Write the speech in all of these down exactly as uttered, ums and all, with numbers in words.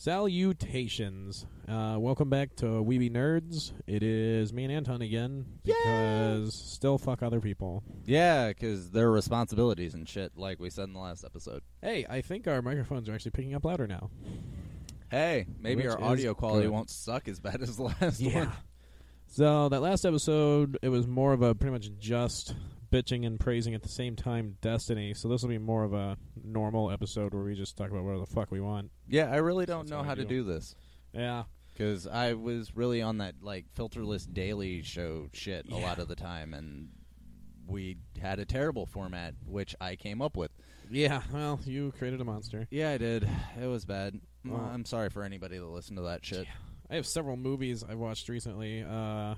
Salutations. Uh, welcome back to Weeby Nerds. It is me and Anton again, because Yay! Still fuck other people. Yeah, because their responsibilities and shit, like we said in the last episode. Hey, I think our microphones are actually picking up louder now. Hey, maybe Which our audio quality good. won't suck as bad as the last yeah. one. So that last episode, it was more of a pretty much just bitching and praising at the same time Destiny. So this will be more of a normal episode where we just talk about whatever the fuck we want. Yeah, I really don't That's know how how we to do. do this. Yeah. Because I was really on that like filterless daily show shit Yeah. a lot of the time, and we had a terrible format, which I came up with. Yeah, well, you created a monster. Yeah, I did. It was bad. Well, uh, I'm sorry for anybody that listened to that shit. Yeah. I have several movies I watched recently. Uh,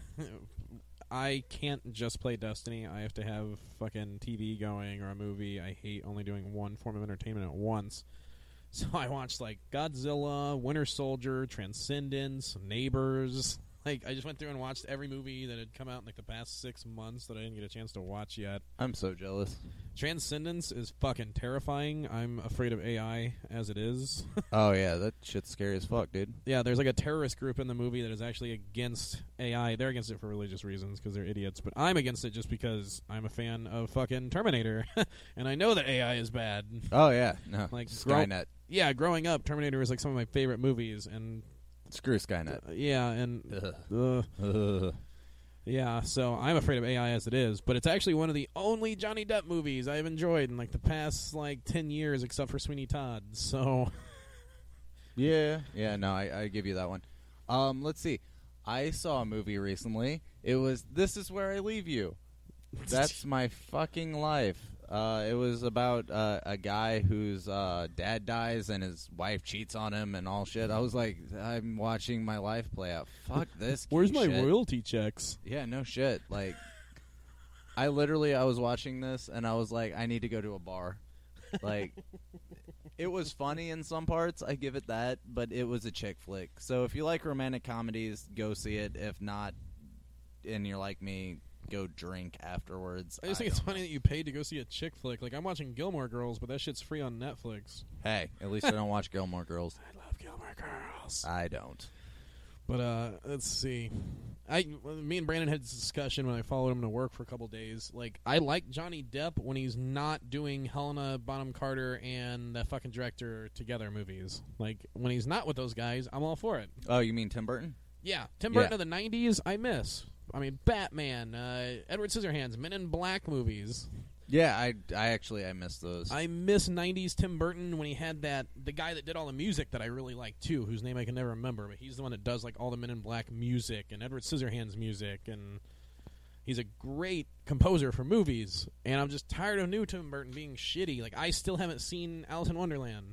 I can't just play Destiny. I have to have fucking T V going or a movie. I hate only doing one form of entertainment at once. So I watched like Godzilla, Winter Soldier, Transcendence, Neighbors. Like I just went through and watched every movie that had come out in like the past six months that I didn't get a chance to watch yet. I'm so jealous. Transcendence is fucking terrifying. I'm afraid of A I as it is. Oh yeah, that shit's scary as fuck, dude. Yeah, there's like a terrorist group in the movie that is actually against A I. They're against it for religious reasons because they're idiots. But I'm against it just because I'm a fan of fucking Terminator. And I know that A I is bad. Oh yeah, no, Like Skynet. Grow- yeah, growing up, Terminator was like some of my favorite movies. And Screw Skynet. uh, yeah, and Ugh. uh, Ugh. yeah, so I'm afraid of A I as it is. But it's actually one of the only Johnny Depp movies I've enjoyed in like the past like ten years, except for Sweeney Todd. So Yeah, yeah, no, I, I give you that one. Um, let's see. I saw a movie recently. It was This Is Where I Leave You. That's my fucking life. Uh, it was about uh, a guy whose uh, dad dies and his wife cheats on him and all shit. I was like, I'm watching my life play out. Fuck this. where's my shit. royalty checks? Yeah, no shit. Like, I literally, I was watching this and I was like, I need to go to a bar. Like, it was funny in some parts, I give it that, but it was a chick flick. So if you like romantic comedies, go see it. If not, and you're like me, go drink afterwards. I just I think it's don't funny know. that you paid to go see a chick flick. Like, I'm watching Gilmore Girls, but that shit's free on Netflix. Hey, at least I don't watch Gilmore Girls. I love Gilmore Girls. I don't. But, uh, let's see. I, me and Brandon had this discussion when I followed him to work for a couple days. Like, I like Johnny Depp when he's not doing Helena Bonham Carter and that fucking director together movies. Like, when he's not with those guys, I'm all for it. Oh, you mean Tim Burton? Yeah, Tim Burton Yeah. of the nineties, I miss. I mean, Batman, uh, Edward Scissorhands, Men in Black movies. Yeah, I, I actually, I miss those. I miss nineties Tim Burton when he had that, the guy that did all the music that I really like too, whose name I can never remember, but he's the one that does like all the Men in Black music and Edward Scissorhands music, and he's a great composer for movies, and I'm just tired of new Tim Burton being shitty. Like, I still haven't seen Alice in Wonderland.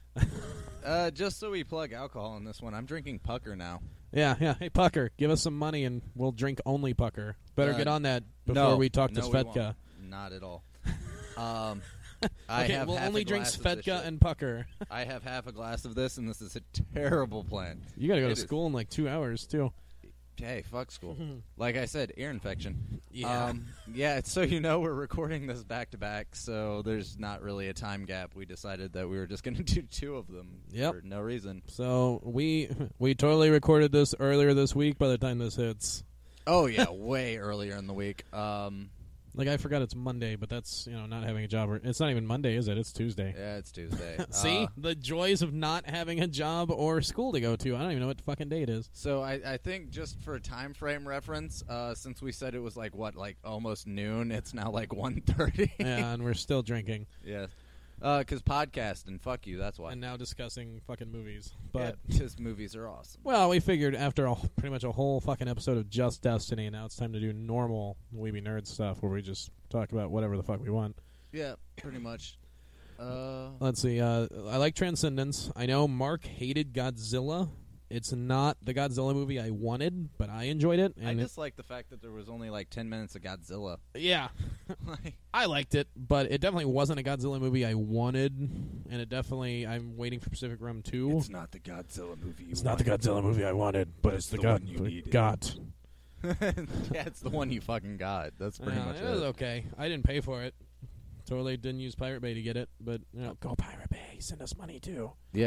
uh, just so we plug alcohol in this one, I'm drinking Pucker now. Yeah, yeah. Hey, Pucker, give us some money and we'll drink only Pucker. Better Uh, get on that before no, we talk to no, we Svedka. won't. Not at all. Um, I Okay, have we'll half only a drink glass of this Svedka shit. and Pucker. I have half a glass of this, and this is a terrible plan. You gotta go It to is. school in like two hours, too. Hey, fuck school. Like I said, ear infection. Yeah. Um, yeah, so you know we're recording this back-to-back, so there's not really a time gap. We decided that we were just going to do two of them Yep. for no reason. So we we totally recorded this earlier this week by the time this hits. Oh, yeah, way earlier in the week. Um, Like, I forgot it's Monday, but that's, you know, not having a job. Or, it's not even Monday, is it? It's Tuesday. yeah, it's Tuesday. See? Uh, The joys of not having a job or school to go to. I don't even know what fucking day it is. So I, I think just for time frame reference, uh, since we said it was like, what, like almost noon, it's now like one thirty. Yeah, and we're still drinking. Yeah. Because podcast and fuck you, that's why. And now discussing fucking movies. But, yeah, his movies are awesome. well, we figured after a, pretty much a whole fucking episode of just Destiny, now it's time to do normal Weeby Nerd stuff where we just talk about whatever the fuck we want. Yeah, pretty much. Uh, Let's see. Uh, I like Transcendence. I know Mark hated Godzilla. It's not the Godzilla movie I wanted, but I enjoyed it. I And just like the fact that there was only like ten minutes of Godzilla. it, yeah, Like, I liked it, but it definitely wasn't a Godzilla movie I wanted, and it definitely I'm waiting for Pacific Rim two. it's not the Godzilla movie you It's not the Godzilla movie I wanted, but it's, it's the, the God one you needed. got. Yeah, it's the one you fucking got. That's pretty Yeah, much it it. was okay. I didn't pay for it. Totally didn't use Pirate Bay to get it, but you know, go Pirate Bay. Send us money too. Yeah.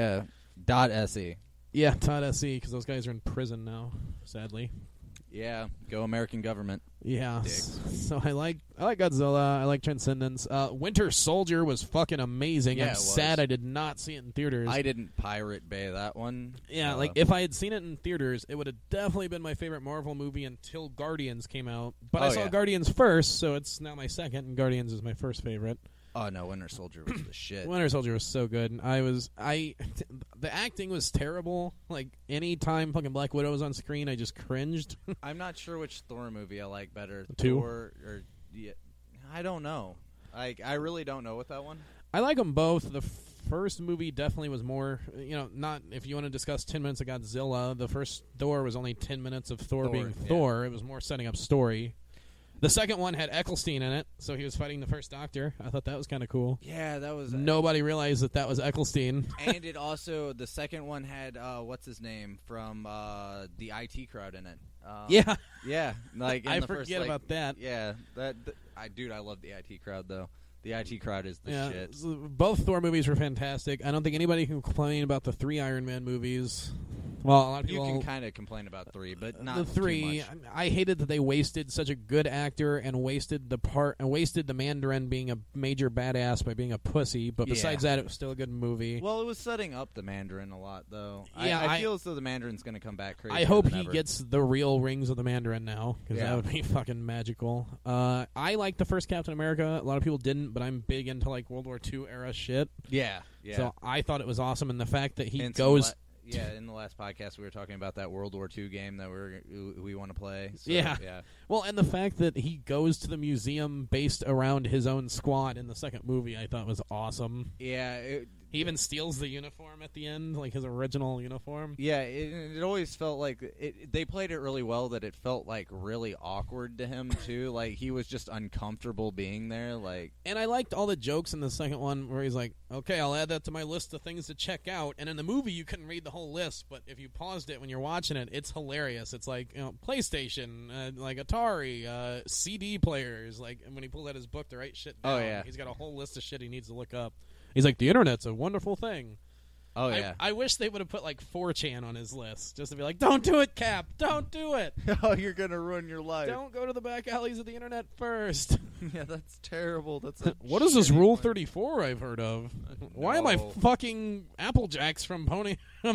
Dot .se. Yeah, Todd S E, because those guys are in prison now, sadly. Yeah, go American government. Yeah, Dicks. so I like I like Godzilla. I like Transcendence. Uh, Winter Soldier was fucking amazing. Yeah, I'm it was. sad I did not see it in theaters. I didn't Pirate Bay that one. yeah, Uh, like if I had seen it in theaters, it would have definitely been my favorite Marvel movie until Guardians came out. But I Oh, saw yeah. Guardians first, so it's now my second, and Guardians is my first favorite. Oh no, Winter Soldier was the shit. Winter Soldier was so good. I was I the acting was terrible. Like any time fucking Black Widow was on screen, I just cringed. I'm not sure which Thor movie I like better. Two? Thor or yeah, I don't know. Like I really don't know with that one. I like them both. The first movie definitely was more, you know, not if you want to discuss ten minutes of Godzilla. The first Thor was only ten minutes of Thor, Thor, being yeah. Thor. It was more setting up story. The second one had Eccleston in it, so he was fighting the first Doctor. I thought that was kind of cool. Yeah, that was. Nobody realized that that was Eccleston. And it also the second one had uh, what's his name from uh, the I T crowd in it. Um, Yeah, yeah. Like in I the forget first, like, about that. Yeah, that th- I dude, I love the I T crowd though. The I T crowd is the Yeah, shit. so both Thor movies were fantastic. I don't think anybody can complain about the three Iron Man movies. Well, a lot of You people can kind of complain about three, but not the three. Too much. I hated that they wasted such a good actor and wasted the part and wasted the Mandarin being a major badass by being a pussy. But Yeah. besides that, it was still a good movie. Well, it was setting up the Mandarin a lot, though. Yeah, I, I, I- feel as though the Mandarin's going to come back crazy. I hope than he ever. gets the real rings of the Mandarin now, because Yeah. that would be fucking magical. Uh, I liked the first Captain America. A lot of people didn't, but I'm big into like World War Two era shit. Yeah, yeah. So I thought it was awesome, and the fact that he And some goes. la- yeah, in the last podcast we were talking about that World War Two game that we're we want to play. So, Yeah. yeah. Well, and the fact that he goes to the museum based around his own squad in the second movie, I thought was awesome. Yeah, it, He even steals the uniform at the end, like his original uniform. yeah. It, it always felt like it, they played it really well. That it felt like really awkward to him too. Like he was just uncomfortable being there. Like And I liked all the jokes in the second one where he's like, okay, I'll add that to my list of things to check out. And in the movie, you couldn't read the whole list, but if you paused it when you're watching it, it's hilarious. It's like, you know, PlayStation, uh, like Atari, uh, C D players. Like, and when he pulled out his book to write shit down, Oh, yeah. he's got a whole list of shit he needs to look up. He's like, the internet's a wonderful thing. oh yeah. I, I wish they would have put like four chan on his list just to be like, don't do it, Cap. Don't do it. oh, you're gonna ruin your life. Don't go to the back alleys of the internet first. yeah, that's terrible. That's a What is this shitty Rule plan. thirty-four I've heard of? Why am I no. fucking Applejacks from Pony?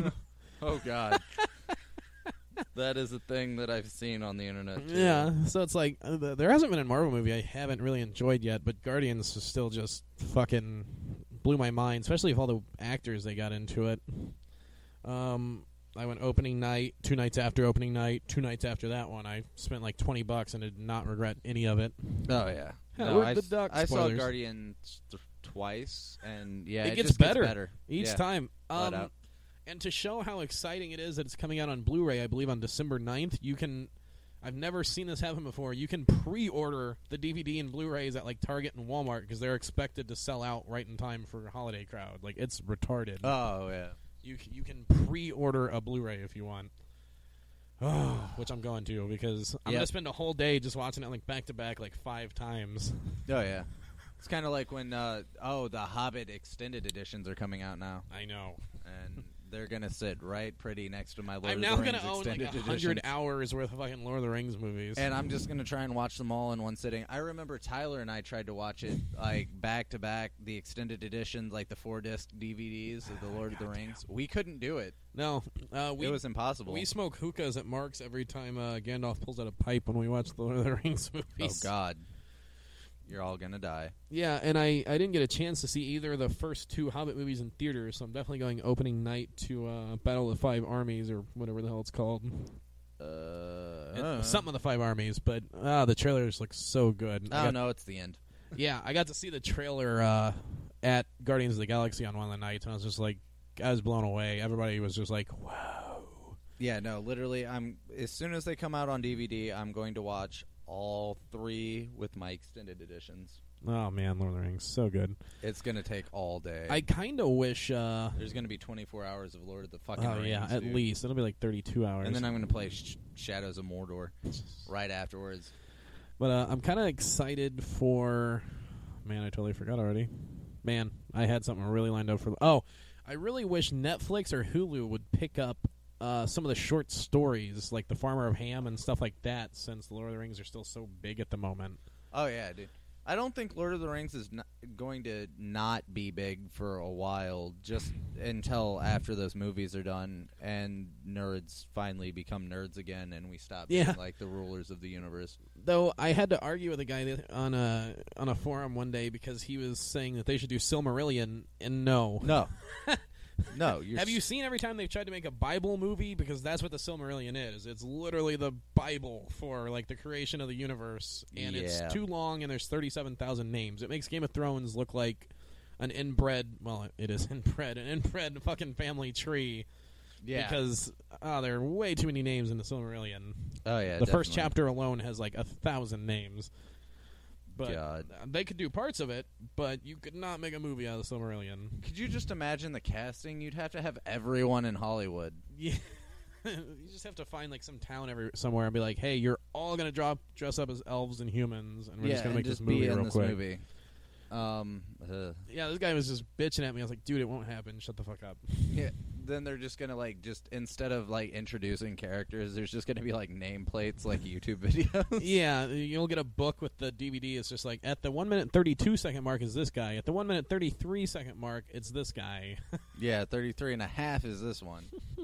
Oh God. That is a thing that I've seen on the internet. Too. Yeah, so it's like uh, th- there hasn't been a Marvel movie I haven't really enjoyed yet, but Guardians is still just fucking blew my mind, especially with all the actors they got into it. Um, I went opening night, two nights after opening night, two nights after that one. I spent like twenty bucks and did not regret any of it. Oh yeah. Yeah, No, where'd I, the s- duck I saw spoilers? Guardians th- twice, and yeah, It it, gets just better gets better Each Yeah. time. Flat Um, out. and to show how exciting it is that it's coming out on Blu-ray, I believe on December ninth, you can... I've never seen this happen before. You can pre-order the D V D and Blu-rays at like Target and Walmart because they're expected to sell out right in time for a holiday crowd. Like, it's retarded. Oh yeah. You c- you can pre-order a Blu-ray if you want. Oh, which I'm going to because I'm Yep. gonna spend a whole day just watching it like back to back like five times. Oh yeah. It's kind of like when uh, oh the Hobbit extended editions are coming out now, I know. and they're gonna sit right pretty next to my Lord I'm of now the Rings gonna own like extended a hundred editions. hours worth of fucking Lord of the Rings movies. And I'm just gonna try and watch them all in one sitting. I remember Tyler and I tried to watch it like back to back, the extended editions, like the four disc D V Ds of the Lord of the Rings. We couldn't do it. no, uh, we it was impossible. we smoke hookahs at Mark's every time uh, Gandalf pulls out a pipe when we watch the Lord of the Rings oh movies. God, you're all gonna die. Yeah, and I, I didn't get a chance to see either of the first two Hobbit movies in theaters, so I'm definitely going opening night to uh, Battle of the Five Armies or whatever the hell it's called. Uh, It- something of the Five Armies, but uh, the trailers look so good. I Oh got- no, it's the end. Yeah, I got to see the trailer uh, at Guardians of the Galaxy on one of the nights, and I was just like, I was blown away. Everybody was just like, wow. Yeah, no, literally, I'm as soon as they come out on D V D, I'm going to watch all three with my extended editions. Oh, man, Lord of the Rings, so good. It's gonna take all day. I kind of wish... Uh, There's gonna be twenty-four hours of Lord of the fucking oh, Rings. yeah, at dude. least. It'll be like thirty-two hours. And then I'm gonna play Sh- Shadows of Mordor right afterwards. But uh, I'm kind of excited for... Man, I totally forgot already. Man, I had something really lined up for... Oh, I really wish Netflix or Hulu would pick up uh, some of the short stories, like The Farmer of Ham and stuff like that, since Lord of the Rings are still so big at the moment. Oh, yeah, dude. I don't think Lord of the Rings is not going to not be big for a while, just until after those movies are done and nerds finally become nerds again and we stop Yeah. being like the rulers of the universe. Though I had to argue with a guy that- on a on a forum one day because he was saying that they should do Silmarillion, and no. No. No. You're Have you s- seen every time they've tried to make a Bible movie? Because that's what the Silmarillion is. It's literally the Bible for like the creation of the universe, and Yeah. it's too long, and there's thirty-seven thousand names. It makes Game of Thrones look like an inbred. Well, it is inbred, an inbred fucking family tree. Yeah. Because oh, there are way too many names in the Silmarillion. oh, yeah, the first definitely. chapter alone has like a thousand names. But God. they could do parts of it, but you could not make a movie out of the Silmarillion. Could you just imagine the casting? You'd have to have everyone in Hollywood. Yeah, you just have to find like some town every somewhere and be like, "Hey, you're all gonna drop dress up as elves and humans, and we're yeah, just gonna and make just this movie be in real this quick." movie. Um, uh, Yeah, this guy was just bitching at me. I was like, "Dude, it won't happen. Shut the fuck up." yeah. Then they're just gonna like just instead of like introducing characters, there's just gonna be like nameplates like YouTube videos. Yeah, you'll get a book with the D V D. It's just like at the one minute thirty two second mark is this guy. At the one minute thirty three second mark, it's this guy. Yeah, thirty-three and a half is this one.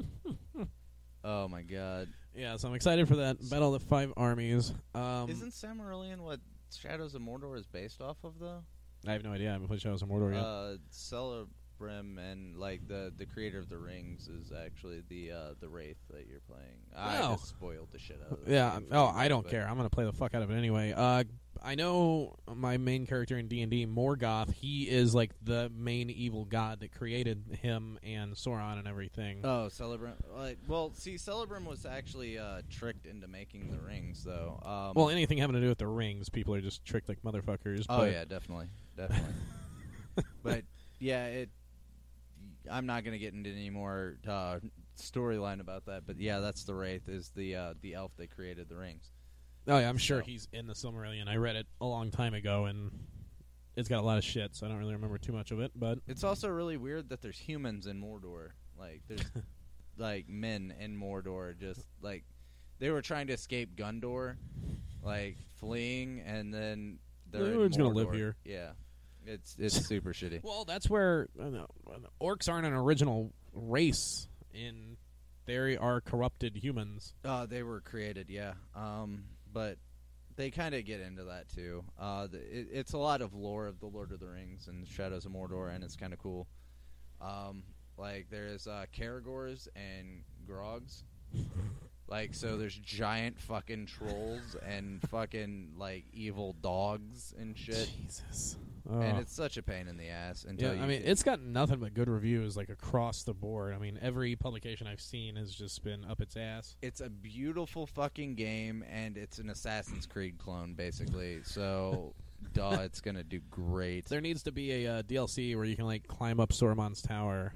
Oh my god. Yeah, so I'm excited for that Battle of the Five Armies. Um, Isn't Silmarillion what Shadows of Mordor is based off of though? I have no idea. I haven't played Shadows of Mordor yet. Uh, Celebrim and like the the creator of the rings is actually the uh, the Wraith that you're playing. I Oh. just spoiled the shit out of it. Yeah. Oh, I don't But- care. I'm gonna play the fuck out of it anyway. Uh, I know my main character in D and D, Morgoth. He is like the main evil god that created him and Sauron and everything. Oh, Celebrim. Like, well, see, Celebrim was actually uh, tricked into making the rings, though. Um, well, anything having to do with the rings, people are just tricked like motherfuckers. oh but yeah, definitely, definitely. But yeah, it. I'm not gonna get into any more uh, storyline about that, but yeah, that's the Wraith is the uh, the elf that created the rings. Oh yeah, I'm sure So- he's in the Silmarillion. I read it a long time ago, and it's got a lot of shit, so I don't really remember too much of it. But It's also really weird that there's humans in Mordor. Like there's like men in Mordor, just like they were trying to escape Gondor, like fleeing, and then they're in Everyone's gonna live Mordor. here. Yeah, it's it's super shitty. well, that's where uh, no, orcs aren't an original race. In they are corrupted humans. Uh, they were created, yeah. Um, but they kind of get into that too. Uh, the, it, it's a lot of lore of the Lord of the Rings and Shadows of Mordor, and it's kind of cool. Um, like there's uh, Caragors and Grogs. Like so, there's giant fucking trolls and fucking like evil dogs and shit. Jesus. And Oh. it's such a pain in the ass. Yeah, Until I you mean, can- it's got nothing but good reviews, like across the board. I mean, every publication I've seen has just been up its ass. It's a beautiful fucking game, and it's an Assassin's Creed clone, basically. So, duh, it's gonna do great. There needs to be a uh, D L C where you can like climb up Sauron's tower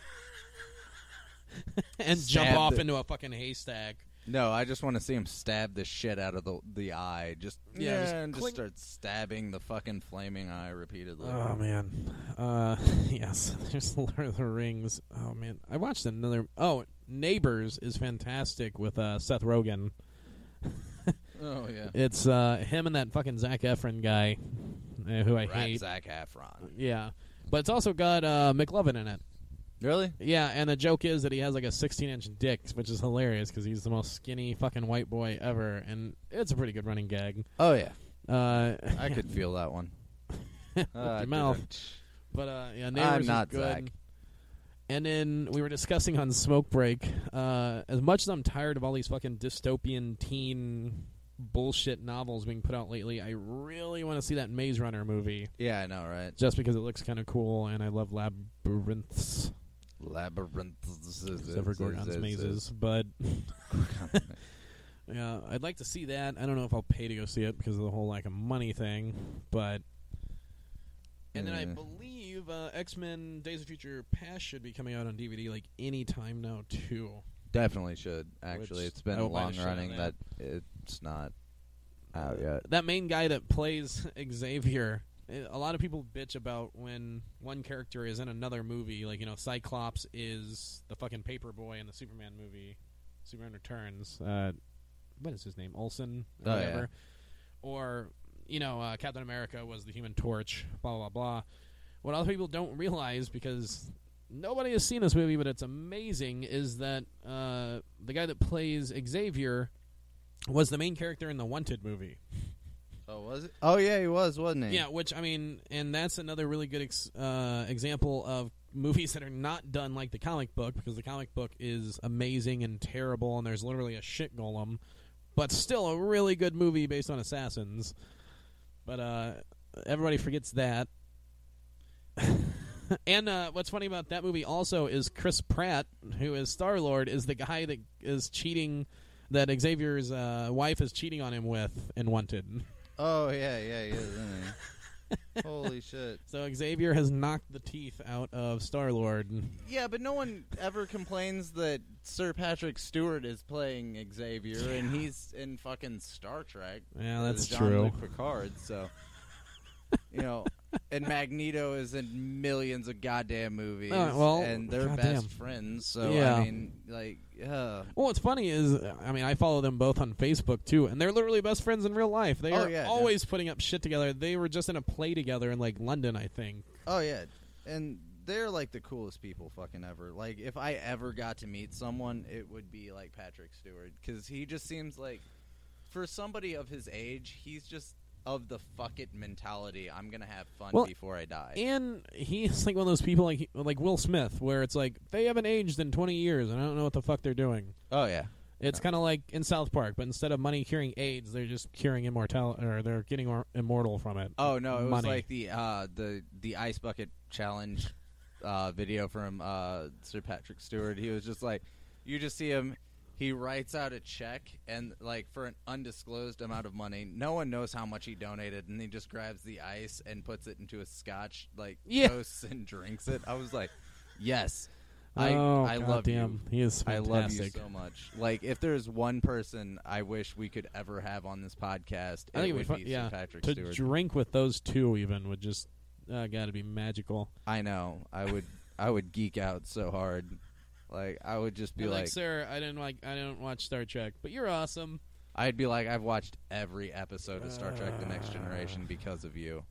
and jump Stab off the- into a fucking haystack. No, I just want to see him stab the shit out of the the eye. Just Yeah, yeah, just and just clink. start stabbing the fucking flaming eye repeatedly. Oh man, uh, yes. There's Lord of the Rings. Oh man, I watched another. Oh, Neighbors is fantastic with uh, Seth Rogen. Oh, yeah, It's uh, him and that fucking Zac Efron guy, uh, who I Rat hate. Zac Efron. Yeah, but it's also got uh, McLovin in it. Really? Yeah, and the joke is that he has like a sixteen inch dick, which is hilarious because he's the most skinny fucking white boy ever, and it's a pretty good running gag. Oh yeah, Uh, I could feel that one. with Uh, your mouth. didn't. But uh, yeah, Neighbors I'm is not good. Zach. And then we were discussing on Smoke Break. Uh, as much as I'm tired of all these fucking dystopian teen bullshit novels being put out lately, I really want to see that Maze Runner movie Yeah, I know, right? just because it looks kind of cool, and I love labyrinths. Labyrinth. Except for Gorgon's mazes, but yeah, I'd like to see that. I don't know if I'll pay to go see it because of the whole like a money thing, but and then I Mm. believe uh, X-Men: Days of Future Past should be coming out on D V D like any time now too. Definitely should. Actually, Which it's been I hope I long shot running that. that it's not out yet. That main guy that plays Xavier A lot of people bitch about when one character is in another movie, like, you know, Cyclops is the fucking Paperboy in the Superman movie, Superman Returns. Uh, what is his name? Olsen? Or oh, whatever. yeah. Or, you know, uh, Captain America was the Human Torch, blah, blah, blah. What other people don't realize, because nobody has seen this movie, but it's amazing, is that uh, the guy that plays Xavier was the main character in the Wanted movie. Oh, was it? Oh, yeah, he was, wasn't he? Yeah, which, I mean, and that's another really good ex- uh, example of movies that are not done like the comic book, because the comic book is amazing and terrible, and there's literally a shit golem, but still a really good movie based on assassins. But uh, everybody forgets that. And uh, what's funny about that movie also is Chris Pratt, who is Star-Lord, is the guy that is cheating, that Xavier's uh, wife is cheating on him with in Wanted. Oh, yeah, yeah, he is, isn't he? Holy shit. So Xavier has knocked the teeth out of Star-Lord. Yeah, but no one ever complains that Sir Patrick Stewart is playing Xavier, yeah. and he's in fucking Star Trek. Yeah, that's Jean-Luc true. Picard, so... You know, and Magneto is in millions of goddamn movies, uh, well, and they're goddamn. best friends. So yeah. I mean, like, uh. Well, what's funny is, I mean, I follow them both on Facebook too, and they're literally best friends in real life. They oh, are yeah, always definitely. putting up shit together. They were just in a play together in like London, I think. Oh yeah, and they're like the coolest people fucking ever. Like, if I ever got to meet someone, it would be like Patrick Stewart, because he just seems like, for somebody of his age, he's just. Of the fuck it mentality, I'm gonna have fun well, before I die. And he's like one of those people like like Will Smith, where it's like they haven't aged in twenty years, and I don't know what the fuck they're doing. Oh yeah, it's kind of like in South Park, but instead of money curing AIDS, they're just curing immortality, or they're getting or- immortal from it. Oh no, it money. was like the uh, the the ice bucket challenge uh, video from uh, Sir Patrick Stewart. He was just like, you just see him. He writes out a check, and like for an undisclosed amount of money, no one knows how much he donated, and he just grabs the ice and puts it into a scotch, like yeah. toasts and drinks it. I was like, yes, I oh, I God love damn. you. He is fantastic. I love you so much. Like, if there's one person I wish we could ever have on this podcast, I think it would it'd be fun, be yeah, Sir Patrick to Stewart. drink with those two even would just uh, got to be magical. I know. I would. I would geek out so hard. Like, I would just be like, like, sir, I didn't like, I didn't watch Star Trek, but you're awesome. I'd be like, I've watched every episode of Star Trek: The Next Generation because of you.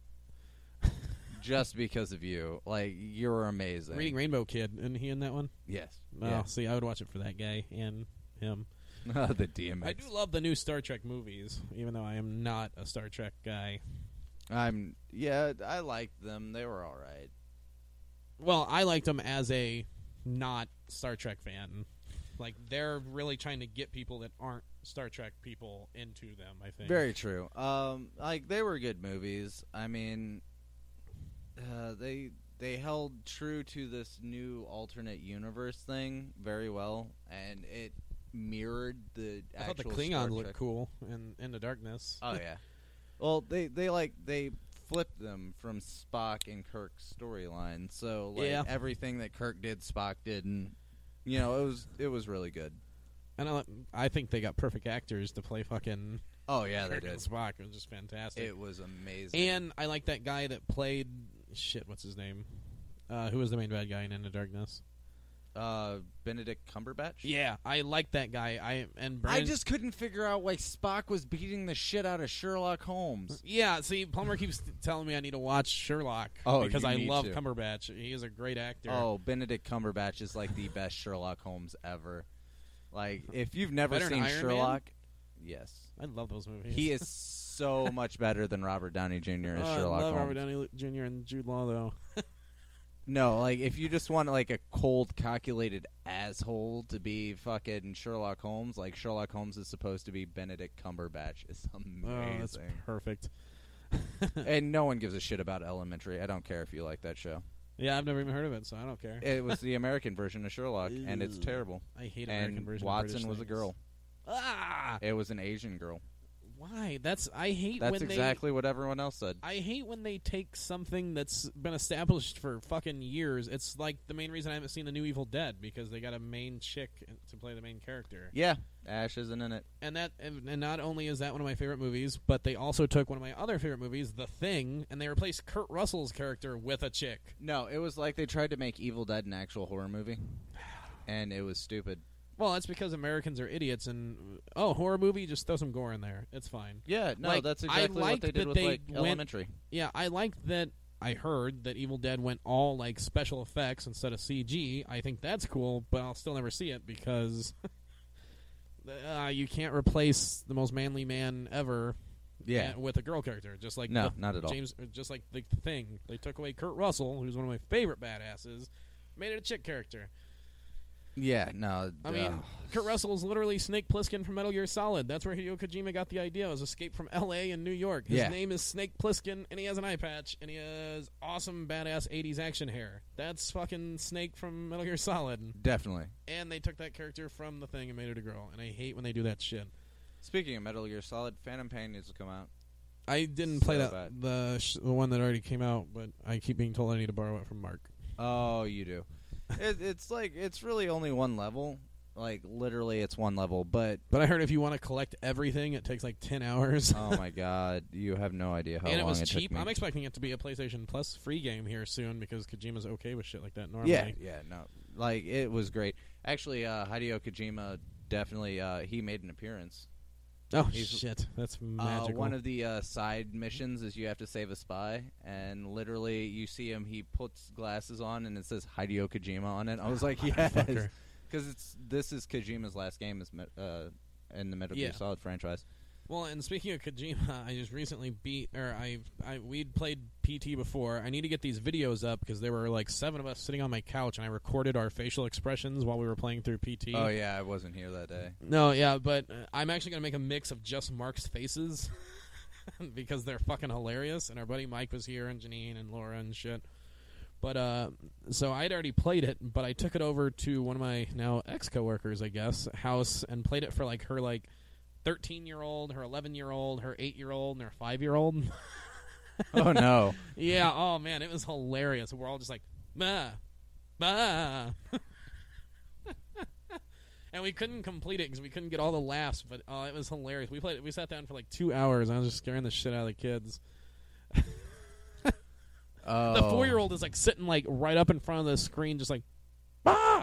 Just because of you. Like, you're amazing. Reading Rainbow Kid, isn't he in that one? Yes. Oh, yeah. see, I would watch it for that guy and him. The D M X. I do love the new Star Trek movies, even though I am not a Star Trek guy. I'm, yeah, I liked them. They were all right. Well, I liked them as a not Star Trek fan. Like, they're really trying to get people that aren't Star Trek people into them, I think. Very true. Um, like, they were good movies. I mean, uh, they they held true to this new alternate universe thing very well, and it mirrored the I thought the actual Klingon Star looked Trek. cool in In the Darkness. Oh, yeah. Well, they, they, like, they flipped them from Spock and Kirk's storyline, so, like, Yeah. everything that Kirk did, Spock did, and, you know, it was it was really good. And I, I think they got perfect actors to play fucking Oh, yeah, Kirk they and did. Spock. It was just fantastic. It was amazing. And I like that guy that played shit. What's his name? Uh, who was the main bad guy in In the Darkness? Uh, Benedict Cumberbatch? Yeah, I like that guy. I and I Brandon, just couldn't figure out why Spock was beating the shit out of Sherlock Holmes. yeah. See, Plummer keeps telling me I need to watch Sherlock Oh, because you I need love to. Cumberbatch. He is a great actor. Oh, Benedict Cumberbatch is like the best Sherlock Holmes ever. Like, if you've never Better than seen Iron Man? Sherlock, yes, I love those movies. he is so much better than Robert Downey Junior as Oh, Sherlock I love Holmes. Robert Downey Junior and Jude Law though. No, like, if you just want like a cold, calculated asshole to be fucking Sherlock Holmes, like Sherlock Holmes is supposed to be Benedict Cumberbatch. It's amazing. Oh, that's perfect. And no one gives a shit about Elementary. I don't care if you like that show. Yeah, I've never even heard of it, so I don't care. It was the American version of Sherlock, and it's Ew. terrible. I hate American And version. Watson of British was a things. girl. Ah, It was an Asian girl. Why? That's I hate That's when exactly they, what everyone else said. I hate when they take something that's been established for fucking years. It's like the main reason I haven't seen the new Evil Dead, because they got a main chick to play the main character. Yeah, Ash isn't in it. And that, and and not only is that one of my favorite movies, but they also took one of my other favorite movies, The Thing, and they replaced Kurt Russell's character with a chick. No, it was like they tried to make Evil Dead an actual horror movie, and it was stupid. Well, that's because Americans are idiots, and oh, horror movie, just throw some gore in there. It's fine. Yeah, no, Like, that's I exactly what liked they did that with they like went- Elementary. Yeah, I liked that. I heard that Evil Dead went all like special effects instead of C G. I think that's cool, but I'll still never see it because uh, you can't replace the most manly man ever. Yeah, uh, with a girl character, just like no, the, not at all. James, just like the Thing. They took away Kurt Russell, who's one of my favorite badasses, made it a chick character. Yeah, no. I mean, uh, Kurt Russell is literally Snake Plissken from Metal Gear Solid. That's where Hideo Kojima got the idea. It was Escape from L A and New York. His Yeah. name is Snake Plissken, and he has an eye patch, and he has awesome, badass eighties action hair. That's fucking Snake from Metal Gear Solid. definitely. And they took that character from the Thing and made it a girl, and I hate when they do that shit. Speaking of Metal Gear Solid, Phantom Pain needs to come out. I didn't play So that bad. the sh- the one that already came out, but I keep being told I need to borrow it from Mark. Oh, you do. it, it's like it's really only one level. Like literally, it's one level. But But I heard if you want to collect everything, it takes like ten hours. oh my god, you have no idea how and long it was it cheap. took me. I'm expecting it to be a PlayStation Plus free game here soon because Kojima's okay with shit like that normally. Yeah, yeah, no, like it was great. Actually, uh, Hideo Kojima definitely uh, he made an appearance. Oh He's- shit, that's Uh, magical. one of the uh, side missions is you have to save a spy, and literally you see him. He puts glasses on, and it says Hideo Kojima on it. I was like, yes, Fucker. because it's this is Kojima's last game is me- uh, in the Metal Yeah. Gear Solid franchise. Well, and speaking of Kojima, I just recently beat, or I, I we'd played P T before. I need to get these videos up because there were like seven of us sitting on my couch, and I recorded our facial expressions while we were playing through P T. Oh yeah, I wasn't here that day. No, yeah, but uh, I'm actually going to make a mix of just Mark's faces because they're fucking hilarious. And our buddy Mike was here, and Janine and Laura and shit. But, uh, so I'd already played it, but I took it over to one of my now ex-coworkers, I guess, house, and played it for, like, her, like, thirteen-year-old, her eleven-year-old, her eight-year-old, and her five-year-old. Oh no. Yeah, oh, man, it was hilarious. We're all just like, bah, bah. And we couldn't complete it because we couldn't get all the laughs, but oh, it was hilarious. We played. We sat down for like two hours, and I was just scaring the shit out of the kids. Oh. The four-year-old is like sitting like right up in front of the screen, just like, bah!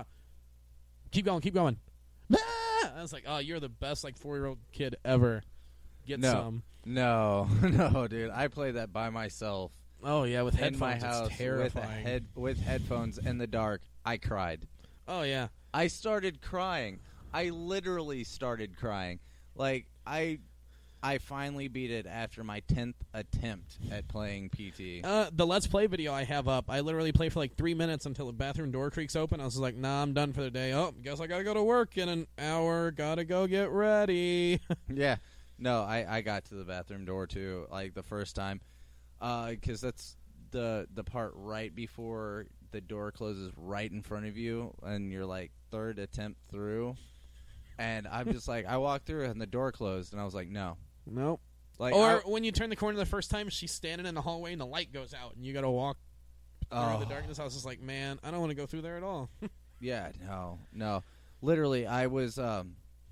Keep going, keep going. Bah! I was like, oh, you're the best like four-year-old kid ever. Get No. some. No, no, dude. I play that by myself Oh yeah, with in headphones, my house it's with a terrifying. head with headphones in the dark. I cried. Oh yeah. I started crying. I literally started crying. Like I, I finally beat it after my tenth attempt at playing P T. Uh, the Let's Play video I have up, I literally play for like three minutes until the bathroom door creaks open. I was just like, nah, I'm done for the day. Oh, guess I gotta go to work in an hour. Gotta go get ready. Yeah, no, I, I got to the bathroom door too, like the first time, because that's the the part right before the door closes right in front of you, and you're like third attempt through, and I'm just like, I walked through and the door closed, and I was like, no, Nope. like, Or I, when you turn the corner the first time, she's standing in the hallway and the light goes out, and you gotta walk through oh, the darkness. I was just like, man, I don't want to go through there at all. yeah, no, no, literally, I was um,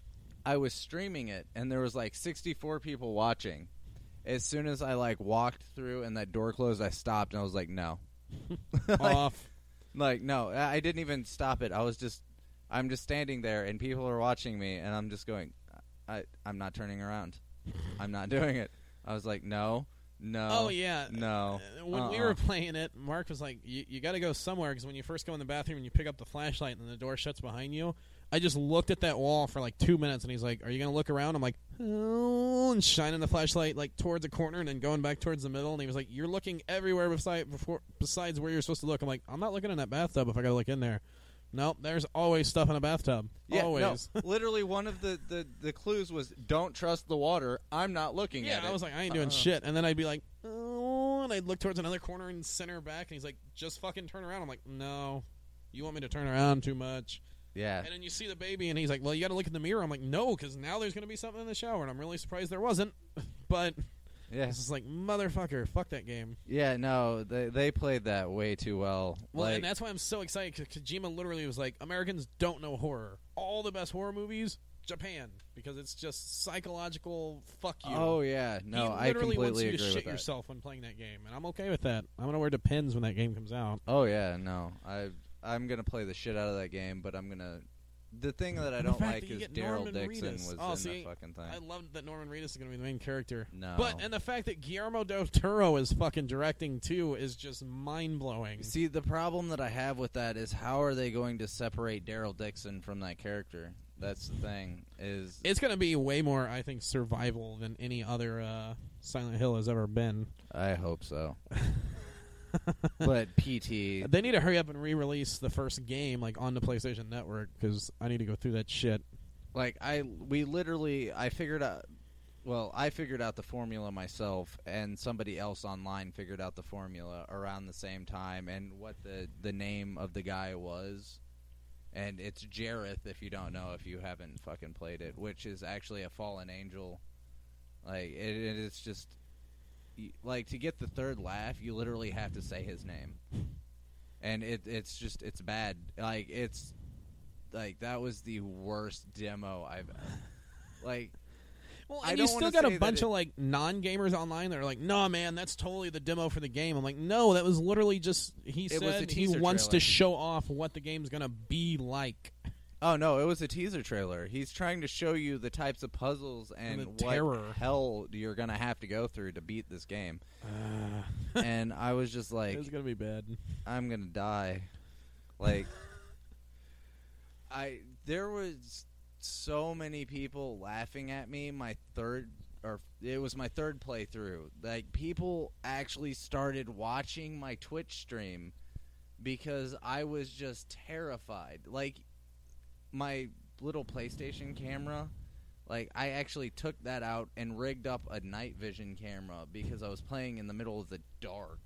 I was streaming it, and there was like sixty-four people watching. As soon as I like walked through and that door closed, I stopped and I was like, no. like, Off. like, no, I I didn't even stop it. I was just, I'm just standing there and people are watching me and I'm just going, I, I'm not turning around. I'm not doing it. I was like, no, no. Oh yeah. No. Uh, When we Uh-uh. were playing it, Mark was like, "You, you got to go somewhere because when you first go in the bathroom and you pick up the flashlight and the door shuts behind you." I just looked at that wall for like two minutes, and he's like, "Are you gonna look around?" I'm like, "Oh," and shining the flashlight like towards a corner and then going back towards the middle. And he was like, "You're looking everywhere beside before besides where you're supposed to look." I'm like, "I'm not looking in that bathtub if I gotta look in there." Nope, there's always stuff in a bathtub. Yeah, always. no. Literally, one of the, the, the clues was don't trust the water. I'm not looking Yeah, at it. I was like, I ain't doing Uh-uh. shit. And then I'd be like, oh, and I'd look towards another corner and center back, and he's like, just fucking turn around. I'm like, no, you want me to turn around too much. Yeah. And then you see the baby, and he's like, well, you got to look in the mirror. I'm like, no, because now there's going to be something in the shower, and I'm really surprised there wasn't. But yeah. it's just like, motherfucker, fuck that game. Yeah, no, they they played that way too well. Well, like, and that's why I'm so excited, because Kojima literally was like, Americans don't know horror. All the best horror movies, Japan, because it's just psychological fuck you. Oh, yeah. No, I literally completely wants you agree to with shit that. yourself when playing that game, and I'm okay with that. I'm going to wear Depends when that game comes out. Oh, yeah, no. I, I'm going to play the shit out of that game, but I'm going to... The thing that I The don't fact like that you is get Daryl Norman Dixon Reedus. was Oh, in see, the fucking thing. I love that Norman Reedus is going to be the main character. No. But, and the fact that Guillermo del Toro is fucking directing, too, is just mind-blowing. See, the problem that I have with that is how are they going to separate Daryl Dixon from that character? That's the thing. Is It's going to be way more, I think, survival than any other uh, Silent Hill has ever been. I hope so. But P T... They need to hurry up and re-release the first game, like, on the PlayStation Network, because I need to go through that shit. Like, I... We literally... I figured out... Well, I figured out the formula myself, and somebody else online figured out the formula around the same time, and what the, the name of the guy was. And it's Jareth, if you don't know, if you haven't fucking played it, which is actually a fallen angel. Like, it, it is just... Like, to get the third laugh, you literally have to say his name. And it it's just, it's bad. Like, it's... Like, that was the worst demo I've... Like... Well, I and don't you still wanna got a say that bunch it- of, like, non-gamers online that are like, no, man, that's totally the demo for the game. I'm like, no, that was literally just, he It was a said he teaser wants trailer. to show off what the game's going to be like. Oh, no, it was a teaser trailer. He's trying to show you the types of puzzles and, And the what terror. hell you're going to have to go through to beat this game. Uh, And I was just like, it's going to be bad. I'm going to die. Like, I there was so many people laughing at me my third, or it was my third playthrough. Like, people actually started watching my Twitch stream because I was just terrified. Like, my little PlayStation camera, like, I actually took that out and rigged up a night vision camera because I was playing in the middle of the dark.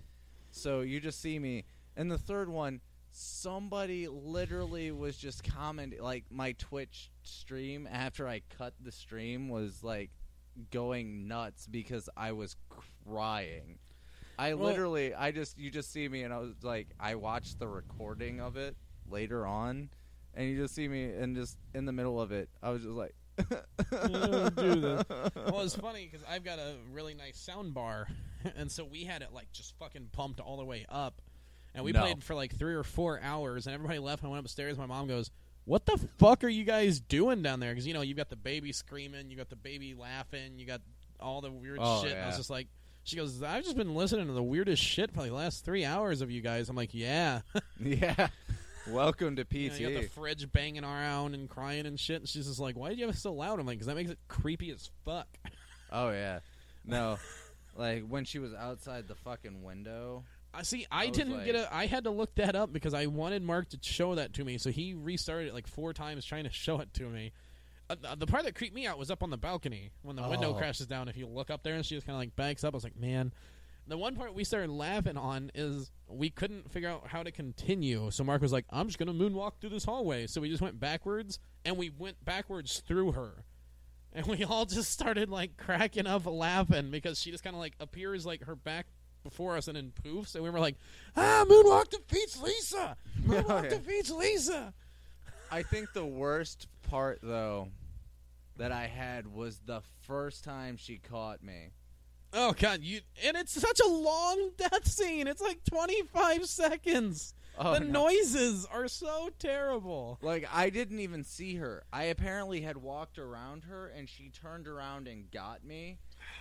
So you just see me. And the third one, somebody literally was just commenting, like, my Twitch stream after I cut the stream was, like, going nuts because I was crying. I Well- literally, I just, you just see me and I was like, I watched the recording of it later on. And you just see me, and just in the middle of it, I was just like, don't do this. Well, it's funny because I've got a really nice sound bar, and so we had it like just fucking pumped all the way up, and we No. played for like three or four hours, and everybody left. And I went upstairs. My mom goes, "What the fuck are you guys doing down there?" Because you know you've got the baby screaming, you got the baby laughing, you got all the weird Oh, shit. And I was yeah. just like, she goes, "I've just been listening to the weirdest shit for like the last three hours of you guys." I'm like, "Yeah." yeah, welcome to P You know, T. you got the fridge banging around and crying and shit. And she's just like, "Why did you have it so loud?" I'm like, "Because that makes it creepy as fuck." Oh, yeah. No, like, when she was outside the fucking window. I see. I, I was didn't like- get a. I had to look that up because I wanted Mark to show that to me. So he restarted it like four times trying to show it to me. Uh, th- the part that creeped me out was up on the balcony when the window Oh. crashes down. If you look up there and she just kind of like backs up, I was like, man. The one part we started laughing on is we couldn't figure out how to continue. So Mark was like, "I'm just gonna moonwalk through this hallway." So we just went backwards, and we went backwards through her. And we all just started like cracking up laughing because she just kind of like appears like her back before us and then poofs, and we were like, "Ah, moonwalk defeats Lisa! Moonwalk Oh, yeah. defeats Lisa!" I think the worst part, though, that I had was the first time she caught me. Oh god, you and it's such a long death scene. It's like twenty-five seconds. Oh, the no. noises are so terrible. Like, I didn't even see her. I apparently had walked around her, and she turned around and got me.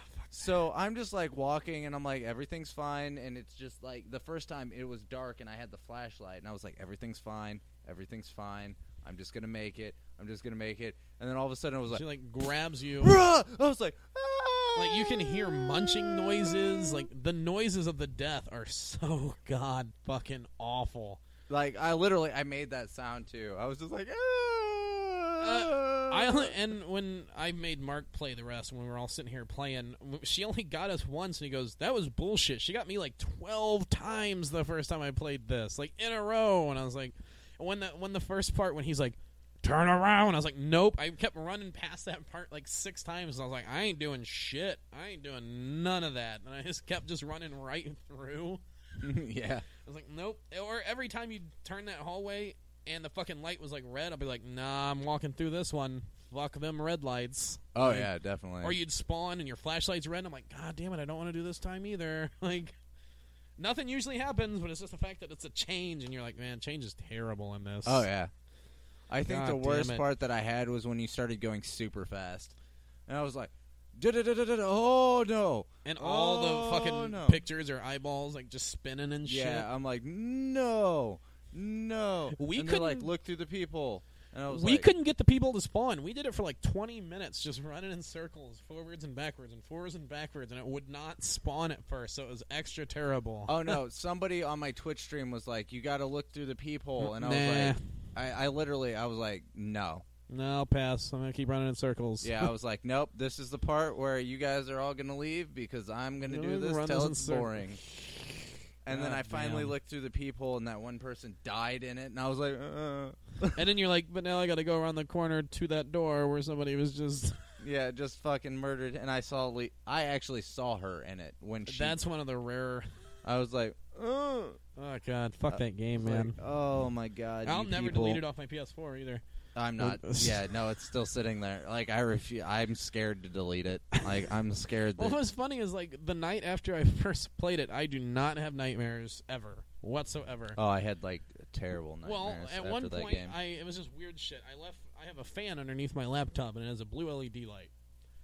So I'm just, like, walking, and I'm like, everything's fine. And it's just, like, the first time it was dark, and I had the flashlight. And I was like, everything's fine. Everything's fine. I'm just going to make it. I'm just going to make it. And then all of a sudden, I was like, She like grabs you. "Bruh!" I was like, "Ah!" Like you can hear munching noises. Like the noises of the death are so god fucking awful. Like, I literally, I made that sound, too. I was just like, "Ah!" Uh, I only, and when I made Mark play the rest, when we were all sitting here playing, w- she only got us once, and he goes, "That was bullshit." She got me like twelve times the first time I played this, like in a row, and I was like, And when the when the first part when he's like, turn around, I was like, nope. I kept running past that part like six times. And I was like, I ain't doing shit. I ain't doing none of that. And I just kept just running right through. Yeah. I was like, nope. Or every time you turn that hallway and the fucking light was like red, I'll be like, nah, I'm walking through this one. Fuck them red lights. Oh, like, yeah, definitely. Or you'd spawn and your flashlight's red. And I'm like, God damn it, I don't want to do this time either. Like, nothing usually happens, but it's just the fact that it's a change, and you're like, man, change is terrible in this. Oh, yeah. I think God the worst damn it. part that I had was when you started going super fast. And I was like, "Da-da-da-da-da-da, oh, no. And all Oh, the fucking no. pictures or eyeballs, like, just spinning and shit. Yeah, I'm like, no, no. We and they're like, couldn't- look through the people. And I was We like, couldn't get the people to spawn. We did it for like twenty minutes, just running in circles, forwards and backwards, and forwards and backwards, and it would not spawn at first, so it was extra terrible. oh, no. Somebody on my Twitch stream was like, you got to look through the people. And I was Nah. like, I, I literally, I was like, no. No, I'll pass. I'm going to keep running in circles. Yeah, I was like, nope, this is the part where you guys are all going to leave because I'm going to No, do this run till this in it's circles. boring. And then God I finally damn. looked through the people, and that one person died in it, and I was like, uh. And then you're like, but now I got to go around the corner to that door where somebody was just... Yeah, just fucking murdered. And I saw, Le- I actually saw her in it when she. That's one of the rare... I was like, uh. Oh, God. Fuck Uh, that game, Like, man. oh my god! I'll you never people. delete it off my P S four either. I'm not. Yeah, no, it's still sitting there. Like I refuse. I'm scared to delete it. Like I'm scared Well, that. what's funny is, like, the night after I first played it, I do not have nightmares ever, whatsoever. Oh, I had like terrible nightmares Well, at after one that point, game. I it was just weird shit. I left. I have a fan underneath my laptop, and it has a blue L E D light.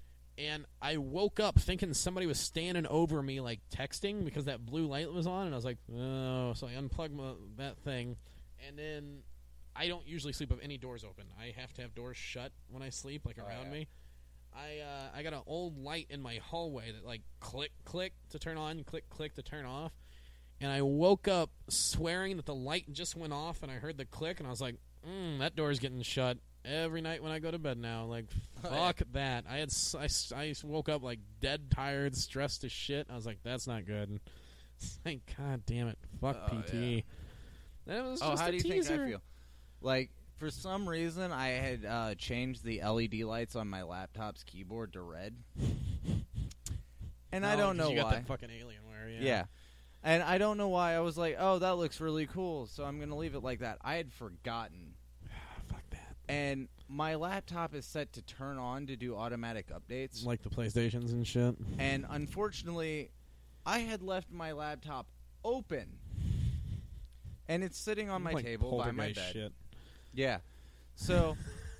And I woke up thinking somebody was standing over me, like texting, because that blue light was on, and I was like, "Oh!" So I unplugged my, that thing, and then I don't usually sleep with any doors open. I have to have doors shut when I sleep, like Oh, around yeah. me. I uh, I got an old light in my hallway that like click click to turn on, click click to turn off. And I woke up swearing that the light just went off, and I heard the click, and I was like, mm, that door's getting shut every night when I go to bed now. Like, Oh, yeah. fuck that. I had s- I, s- I woke up, like, dead tired, stressed as shit. I was like, that's not good. And it's like, God damn it. Fuck Oh, P T. That was Oh, just how a do you teaser. think I feel? Like for some reason, I had uh, changed the L E D lights on my laptop's keyboard to red, and I Oh, don't 'cause know you got why. that fucking Alienware, yeah. Yeah. And I don't know why. I was like, oh, that looks really cool, so I'm going to leave it like that. I had forgotten. Fuck that. And my laptop is set to turn on to do automatic updates. Like the PlayStations and shit. And unfortunately, I had left my laptop open. And it's sitting on my Like table by my poltergeist bed. shit. Yeah. So,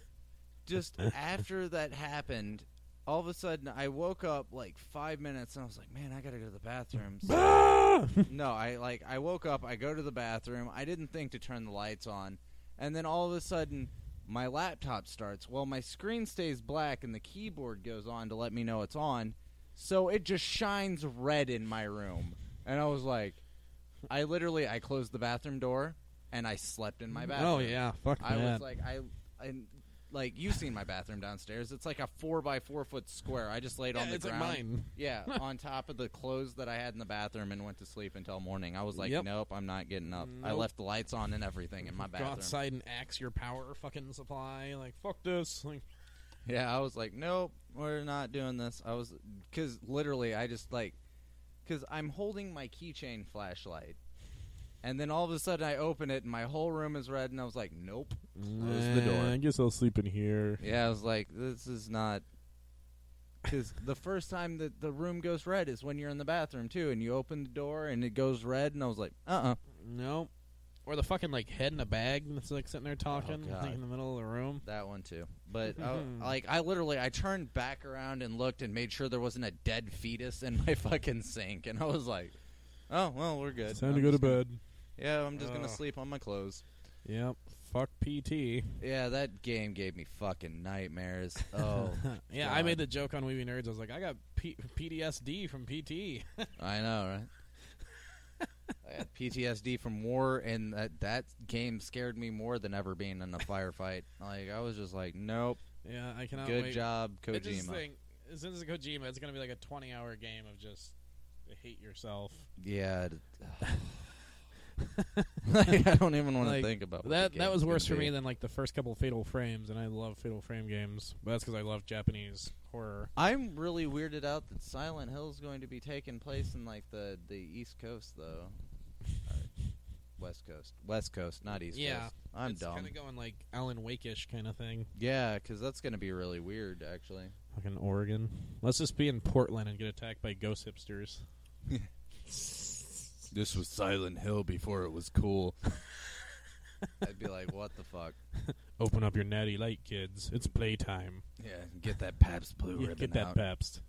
just after that happened, all of a sudden I woke up like five minutes and I was like, man, I got to go to the bathroom. So Ah! no, I like I woke up, I go to the bathroom, I didn't think to turn the lights on, and then all of a sudden my laptop starts. Well, my screen stays black and the keyboard goes on to let me know it's on, so it just shines red in my room. And I was like, I literally I closed the bathroom door and I slept in my bathroom. Oh, yeah. Fuck I that. was like I I like you've seen my bathroom downstairs. It's like a four by four foot square. I just laid yeah, on the it's ground. like mine. Yeah, on top of the clothes that I had in the bathroom and went to sleep until morning. I was like, Yep. nope, I'm not getting up. I Nope. left the lights on and everything in my Go bathroom. outside and axe your power fucking supply. Like, fuck this. Like, Yeah, I was like, nope, we're not doing this. I was, because literally I just like, because I'm holding my keychain flashlight. And then all of a sudden I open it and my whole room is red and I was like, nope. Close the door. I guess I'll sleep in here. Yeah, I was like, this is not. Because the first time that the room goes red is when you're in the bathroom, too. And you open the door and it goes red. And I was like, uh-uh. No. Or the fucking, like, head in a bag that's, like, sitting there talking God. like, in the middle of the room. That one, too. But, I, like, I literally, I turned back around and looked and made sure there wasn't a dead fetus in my fucking sink. And I was like, oh, well, we're good. It's time I'm to go to just gonna- bed. Yeah, I'm just going to Ugh. sleep on my clothes. Yep. Fuck P T. Yeah, that game gave me fucking nightmares. Oh, yeah, I God. made the joke on Weeby Nerds. I was like, I got P- PTSD from P T. I know, right? I had P T S D from war, and that that game scared me more than ever being in a firefight. Like I was just like, nope. Yeah, I cannot Good wait. job, It's this Kojima. thing, since it's Kojima, it's going to be like a twenty-hour game of just hate yourself. Yeah, it- Like, I don't even want to Like, think about what that. the That was game's worse for gonna me be. than like the first couple of Fatal Frames, and I love Fatal Frame games. But that's because I love Japanese horror. I'm really weirded out that Silent Hill is going to be taking place in like the the East Coast though. Uh, West Coast, West Coast, not East Yeah, Coast. I'm it's dumb. kind of going like Alan Wake-ish kind of thing. Yeah, because that's going to be really weird, actually. Fucking Oregon. Let's just be in Portland and get attacked by ghost hipsters. This was Silent Hill before it was cool. I'd be like, what the fuck? Open up your natty light, kids. It's playtime. Yeah, get that Pabst Blue Yeah, Ribbon get that out. Pabst.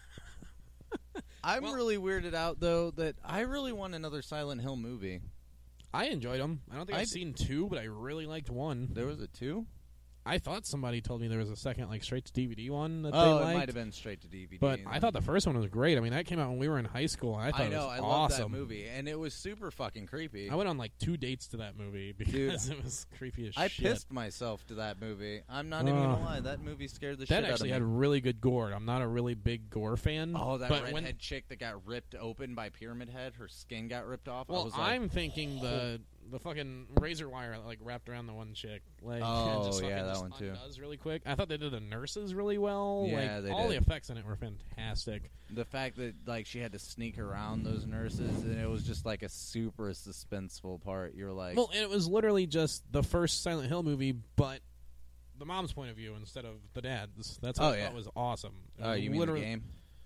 I'm Well- really weirded out, though, that I really want another Silent Hill movie. I enjoyed them. I don't think I've I'd- seen two, but I really liked one. There was a two? I thought somebody told me there was a second, like, straight to D V D one that Oh, they it liked. might have been straight to D V D. But I thought the first one was great. I mean, that came out when we were in high school. And I thought I know, it was I love awesome. that movie, and it was super fucking creepy. I went on like two dates to that movie because it was creepy as I shit. pissed myself to that movie. I'm not even Ugh. gonna lie. That movie scared the That shit out of actually me. had really good gore. I'm not a really big gore fan. Oh, that but redhead when, chick that got ripped open by Pyramid Head, her skin got ripped off. I well, was like, I'm thinking the the fucking razor wire like wrapped around the one chick. Like, Oh, just yeah, fucking that just one, too. undoes really quick. I thought they did the nurses really well. Yeah, like they all did. the effects in it were fantastic. the fact that like she had to sneak around those nurses, and it was just like a super suspenseful part. You're like, Well, and it was literally just the first Silent Hill movie, but the mom's point of view instead of the dad's. That's what Oh, I yeah. thought was awesome. It oh, was you mean the literally- game?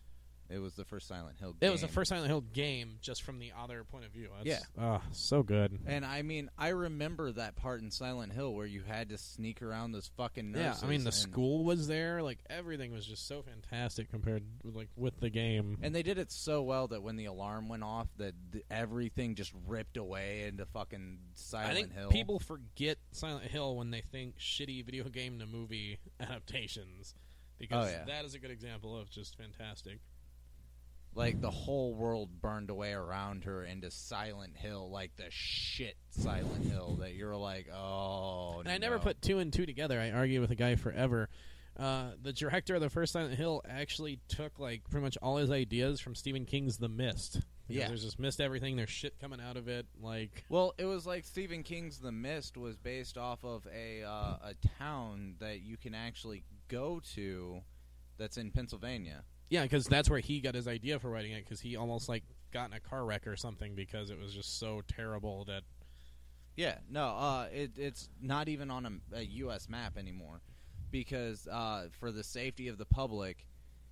It was the first Silent Hill game. It was the first Silent Hill game, just from the other point of view. That's, Yeah. oh, so good. And I mean, I remember that part in Silent Hill where you had to sneak around those fucking Yeah, nurses. I mean the and, school was there. Like everything was just so fantastic compared with, like with the game. And they did it so well that when the alarm went off, that th- everything just ripped away into fucking Silent I think Hill. people forget Silent Hill when they think shitty video game to movie adaptations, because Oh, yeah. that is a good example of just fantastic. Like, the whole world burned away around her into Silent Hill, like the shit Silent Hill that you're like, oh, And I no. never put two and two together. I argue with a guy forever. Uh, the director of the first Silent Hill actually took like pretty much all his ideas from Stephen King's The Mist. Because Yeah. there's just mist everything. There's shit coming out of it. Like, Well, it was like Stephen King's The Mist was based off of a uh, a town that you can actually go to that's in Pennsylvania. yeah, because that's where he got his idea for writing it. Because he almost like got in a car wreck or something because it was just so terrible that. Yeah, no, uh, it, it's not even on a, a U S map anymore because uh, for the safety of the public,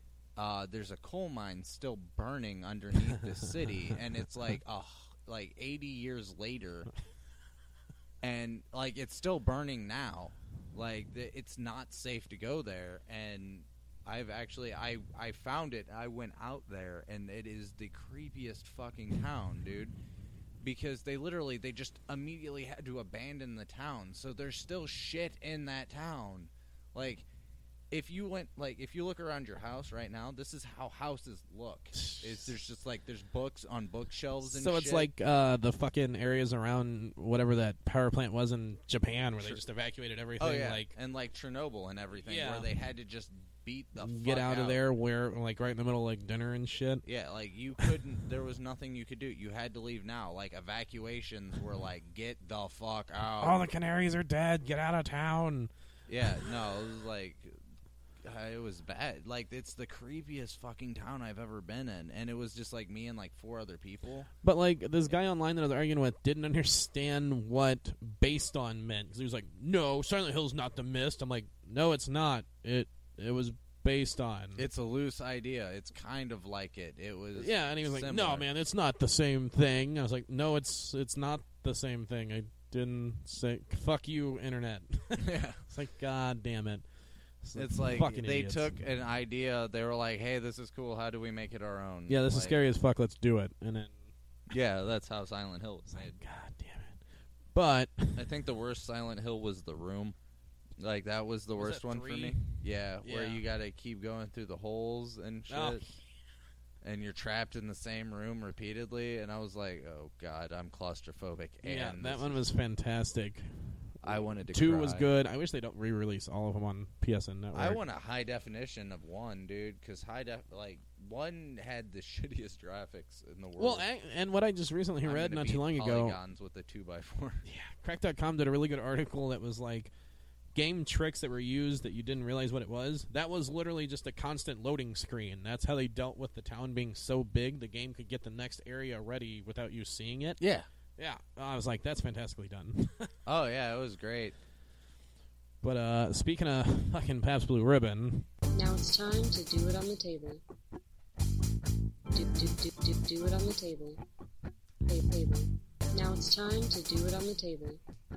uh, there's a coal mine still burning underneath the city, and it's like uh, like eighty years later, and like it's still burning now. Like the, it's not safe to go there, and I've actually I I found it. I went out there, and it is the creepiest fucking town, dude. Because they literally, they just immediately had to abandon the town. So there's still shit in that town. Like, if you went, like, if you look around your house right now, this is how houses look. It's, there's just, like, there's books on bookshelves and So shit. it's like uh, the fucking areas around whatever that power plant was in Japan where they Sure. just evacuated everything. Oh, yeah. Like, and, like, Chernobyl and everything, Yeah. where they had to just beat the get fuck out of there where, like, right in the middle of, like, dinner and shit. Yeah, like, you couldn't, there was nothing you could do. You had to leave now. Like, evacuations were like, get the fuck out. All the canaries are dead. Get out of town. Yeah, no, it was like, uh, it was bad. Like, it's the creepiest fucking town I've ever been in, and it was just like me and like four other people. But, like, this guy online that I was arguing with didn't understand what based on meant. Because he was like, no, Silent Hill's not The Mist. I'm like, no, it's not. It it was based on. It's a loose idea. It's kind of like it. It was yeah, and he was like, similar. no, man, it's not the same thing. I was like, no, it's it's not the same thing. I didn't say, fuck you, internet. Yeah. It's like, god damn it. It's like fucking they idiots. took an idea. They were like, "Hey, this is cool. How do we make it our own?" Yeah, this is Like, scary as fuck. Let's do it. And then, Yeah, that's how Silent Hill was made. god damn it. But I think the worst Silent Hill was The Room. Like that was the Was worst that one for three? me. Yeah, where Yeah. you got to keep going through the holes and shit. Oh. And you're trapped in the same room repeatedly, and I was like, "Oh God, I'm claustrophobic." yeah, and that this one is- was fantastic. I wanted to Two cry. was good. I wish they don't re-release all of them on P S N Network. I want a high definition of one, dude, because high def like one had the shittiest graphics in the world. Well, and, and what I just recently I'm read gonna not beat too long ago. polygons with a two by four. Yeah, Crack dot com did a really good article that was like game tricks that were used that you didn't realize what it was. That was literally just a constant loading screen. That's how they dealt with the town being so big the game could get the next area ready without you seeing it. Yeah. Yeah, I was like, that's fantastically done. Oh yeah, it was great. But uh, speaking of fucking Pabst Blue Ribbon, Now it's time to do it on the table. Do, do, do, do, do it on the table. Ta- table. Now it's time to do it on the table.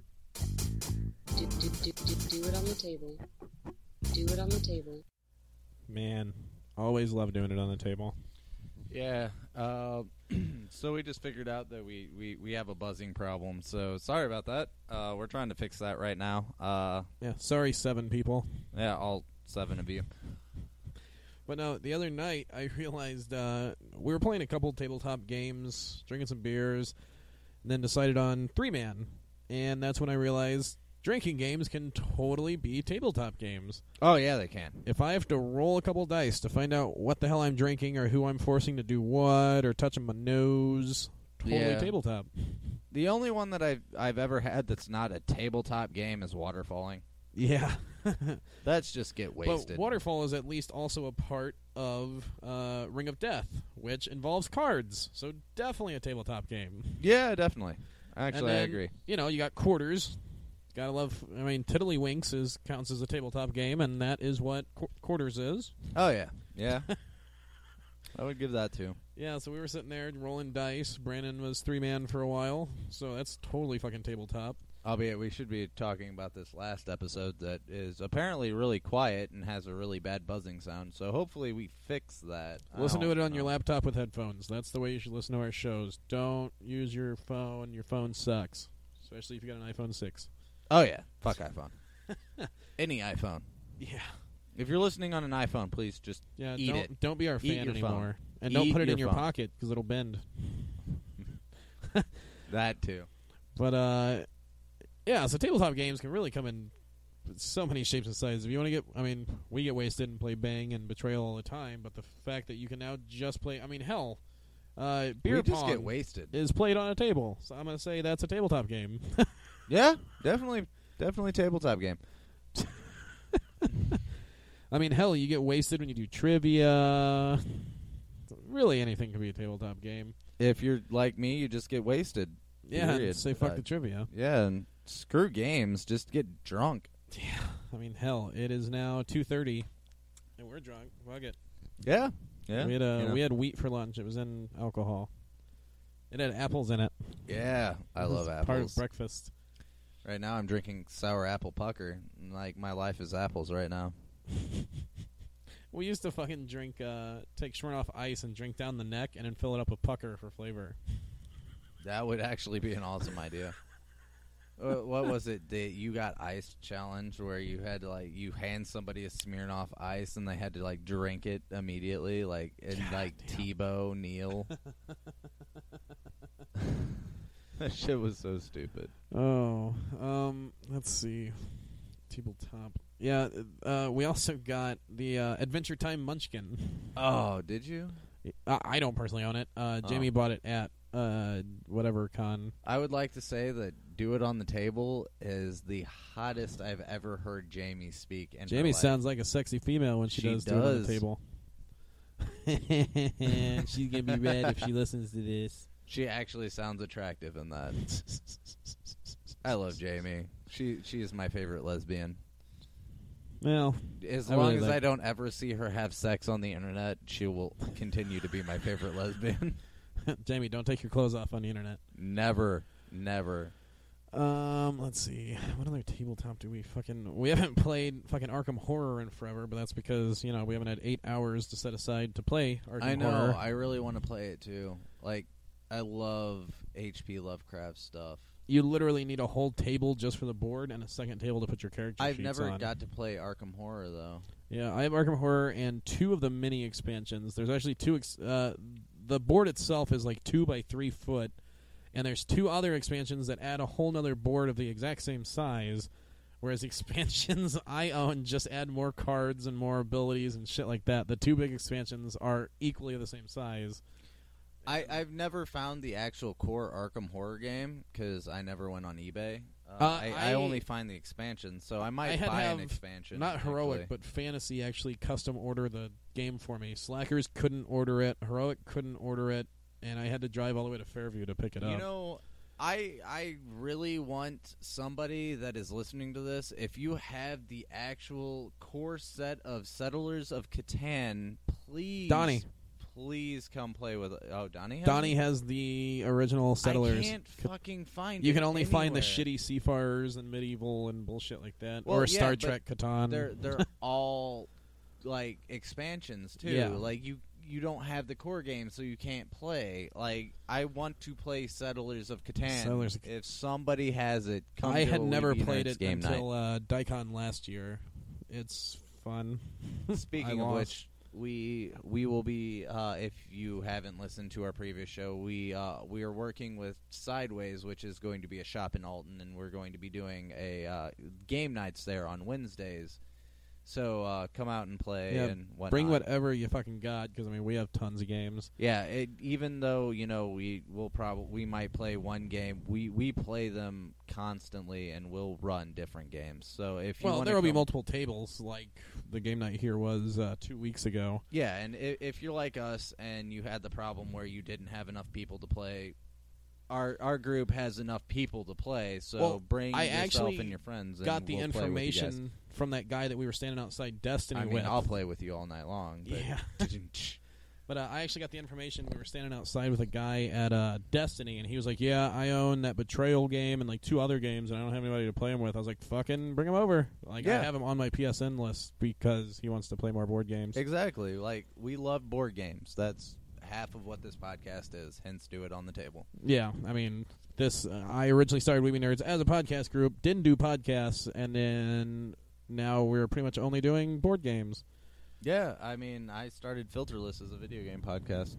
Do, do, do, do, do it on the table. Do it on the table. man, always love doing it on the table. Yeah. Uh, so we just figured out that we, we, we have a buzzing problem. So sorry about that. Uh, we're trying to fix that right now. Uh, Yeah, sorry, seven people. yeah, all seven of you. But no, the other night I realized uh, we were playing a couple tabletop games, drinking some beers, and then decided on three man. And that's when I realized drinking games can totally be tabletop games. Oh yeah, they can. If I have to roll a couple dice to find out what the hell I'm drinking or who I'm forcing to do what or touching my nose, totally Yeah. tabletop. The only one that I've I've ever had that's not a tabletop game is waterfalling. Yeah. That's just get wasted. But Waterfall is at least also a part of uh, Ring of Death, which involves cards. So definitely a tabletop game. Yeah, definitely. Actually, And I then, agree. You know, you got quarters. Gotta love. I mean, Tiddlywinks is counts as a tabletop game, and that is what qu- quarters is. Oh yeah, yeah. I would give that too. Yeah. So we were sitting there rolling dice. Brandon was three man for a while, so that's totally fucking tabletop. Albeit, we should be talking about this last episode that is apparently really quiet and has a really bad buzzing sound. So hopefully we fix that. I Listen to don't it on your know. laptop with headphones. That's the way you should listen to our shows. Don't use your phone. Your phone sucks, especially if you got an iPhone six. Oh yeah, fuck iPhone. Any iPhone. Yeah. If you're listening on an iPhone, please just Yeah, eat don't, it. don't be our Eat fan your phone. anymore. And don't Eat put it your in your phone. pocket because it'll bend. That too. But, uh, yeah, so tabletop games can really come in so many shapes and sizes. If you want to get, I mean, we get wasted and play Bang and Betrayal all the time, but the fact that you can now just play, I mean, hell, uh, beer we just pong get wasted. is played on a table. So I'm going to say that's a tabletop game. Yeah, definitely, definitely tabletop game. I mean, hell, you get wasted when you do trivia. Really, anything can be a tabletop game. If you're like me, you just get wasted. Yeah, Period. say fuck Uh, the trivia. Yeah, and screw games. Just get drunk. Yeah, I mean, hell, it is now two thirty, and we're drunk. Fuck it. Yeah, yeah. we had uh, you know. we had wheat for lunch. It was in alcohol. It had apples in it. Yeah, I It love was apples. Part of breakfast. Right now, I'm drinking sour apple pucker. Like my life is apples right now. We used to fucking drink, uh, take Smirnoff Ice and drink down the neck, and then fill it up with pucker for flavor. That would actually be an awesome idea. Uh, what was it? The You Got Ice challenge where you had to like you hand somebody a Smirnoff Ice and they had to like drink it immediately, like and God like damn. Tebow Neal. That shit was so stupid. Oh, um, let's see. Tabletop. Yeah, uh, we also got the uh, Adventure Time Munchkin. Oh, did you? I, I don't personally own it. Uh, Oh. Jamie bought it at uh, whatever con. I would like to say that Do It on the Table is the hottest I've ever heard Jamie speak. In Jamie her life. sounds like a sexy female when she, She does, do it on does. the table. She's gonna be red if she listens to this. She actually sounds attractive in that. I love Jamie. She she is my favorite lesbian. Well, As I long really as like- I don't ever see her have sex on the internet, she will continue to be my favorite lesbian. Jamie, don't take your clothes off on the internet. Never, never. Um, let's see. What other tabletop do we fucking... We haven't played fucking Arkham Horror in forever, but that's because, you know, we haven't had eight hours to set aside to play Arkham I know. Horror. I really want to play it too. Like, I love H P Lovecraft stuff. You literally need a whole table just for the board and a second table to put your character I've sheets never on. got to play Arkham Horror though. Yeah, I have Arkham Horror and two of the mini expansions. There's actually two... Ex- uh, the board itself is like two by three foot, And there's two other expansions that add a whole nother board of the exact same size, whereas expansions I own just add more cards and more abilities and shit like that. The two big expansions are equally the same size. I, I've never found the actual core Arkham Horror game because I never went on eBay. Uh, Uh, I, I I- only find the expansion, so I might I had to buy an have expansion. Not Heroic, actually. but Fantasy actually custom order the game for me. Slackers couldn't order it. Heroic couldn't order it. And I had to drive all the way to Fairview to pick it You up. know, I I really want somebody that is listening to this, if you have the actual core set of Settlers of Catan, please, Donnie. please come play with. Oh, Donnie. Has Donnie it? has the original Settlers. I can't fucking find. You it can only find the anywhere. shitty Seafarers and Medieval and bullshit like that, Well, or yeah, Star but Trek Catan. They're they're all like expansions too. Yeah. Like you you don't have the core game, so you can't play. Like I want to play Settlers of Catan. Settlers of- If somebody has it, come I to had a never Weeby played Nerds it game until uh, Daikon last year. It's fun. night. Speaking I of lost. which, we we will be. Uh, if you haven't listened to our previous show, we uh, we are working with Sideways, which is going to be a shop in Alton, and we're going to be doing a uh, game nights there on Wednesdays. So uh, come out and play Yeah, and whatnot. Bring whatever you fucking got, because I mean we have tons of games. Yeah, it, even though you know we will probably we might play one game, we, we play them constantly and we'll run different games. So if you Well, wanna there will be come- multiple tables, like the game night here was uh, two weeks ago. yeah, and if, if you're like us and you had the problem where you didn't have enough people to play, our our group has enough people to play. So Well, bring I yourself actually and your friends. And Got the we'll play with you guys. information from that guy that we were standing outside Destiny I mean, with. I'll play with you all night long. But Yeah. But uh, I actually got the information. We were standing outside with a guy at uh, Destiny, and he was like, "Yeah, I own that Betrayal game and like two other games, and I don't have anybody to play them with." I was like, "Fucking bring him over!" Like Yeah. I have him on my P S N list because he wants to play more board games. Exactly. Like we love board games. That's half of what this podcast is. Hence, do it on the table. Yeah, I mean, this. Uh, I originally started Weeby Nerds as a podcast group, didn't do podcasts, and then now we're pretty much only doing board games. Yeah, I mean, I started Filterless as a video game podcast.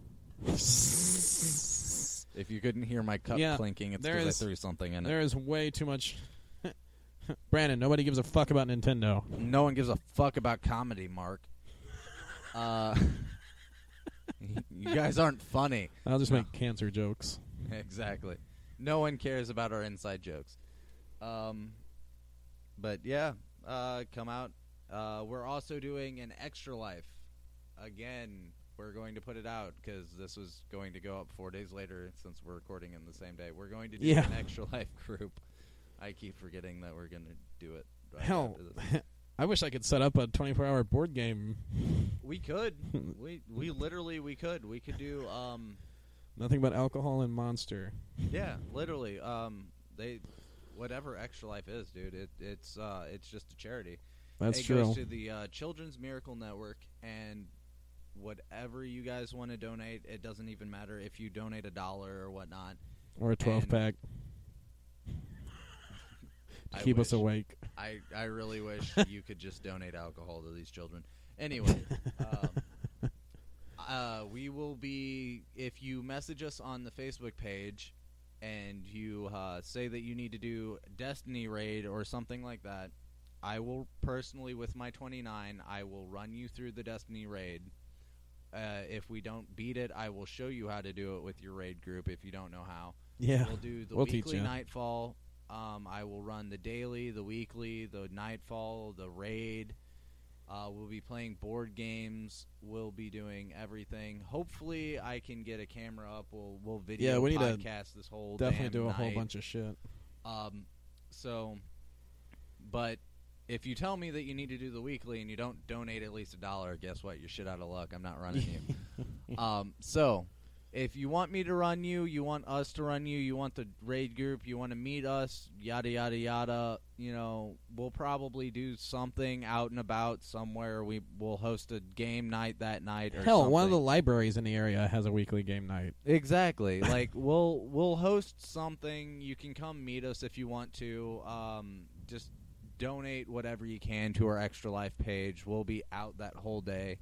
If you couldn't hear my cup Yeah, clinking, it's there because I is- threw something in it. There is way too much. Brandon, nobody gives a fuck about Nintendo. No one gives a fuck about comedy, Mark. Uh, you guys aren't funny. I'll just No. make cancer jokes. Exactly. No one cares about our inside jokes. Um, but yeah, uh, come out. Uh, we're also doing an Extra Life. Again, we're going to put it out because this was going to go up four days later since we're recording in the same day. We're going to do Yeah. an Extra Life group. I keep forgetting that we're going to do it. Right Hell, after this. I wish I could set up a twenty-four hour board game. We could. we we literally we could. We could do um Nothing but alcohol and Monster. yeah, literally. Um they whatever Extra Life is, dude. It it's uh it's just a charity. That's it true. goes to the uh, Children's Miracle Network, and whatever you guys want to donate, it doesn't even matter if you donate a dollar or whatnot. Or a twelve and- pack. To I keep us wish. awake. I, I really wish you could just donate alcohol to these children. Anyway, um, uh, we will be, if you message us on the Facebook page and you uh, say that you need to do Destiny Raid or something like that, I will personally, with my twenty-nine, I will run you through the Destiny Raid. Uh, if we don't beat it, I will show you how to do it with your raid group if you don't know how. Yeah. We'll do the We'll teach weekly ya. Nightfall. Um, I will run the daily, the weekly, the Nightfall, the raid. Uh, we'll be playing board games. We'll be doing everything. Hopefully, I can get a camera up. We'll we'll video Yeah, we need to podcast this whole Definitely damn do a whole night. bunch of shit. Um, so, but if you tell me that you need to do the weekly and you don't donate at least a dollar, guess what? You're shit out of luck. I'm not running you. Um, so, if you want me to run you, you want us to run you, you want the raid group, you want to meet us, yada, yada, yada, you know, we'll probably do something out and about somewhere. We will host a game night that night or Hell, something. one of the libraries in the area has a weekly game night. Exactly. Like, we'll we'll host something. You can come meet us if you want to. Um, just donate whatever you can to our Extra Life page. We'll be out that whole day.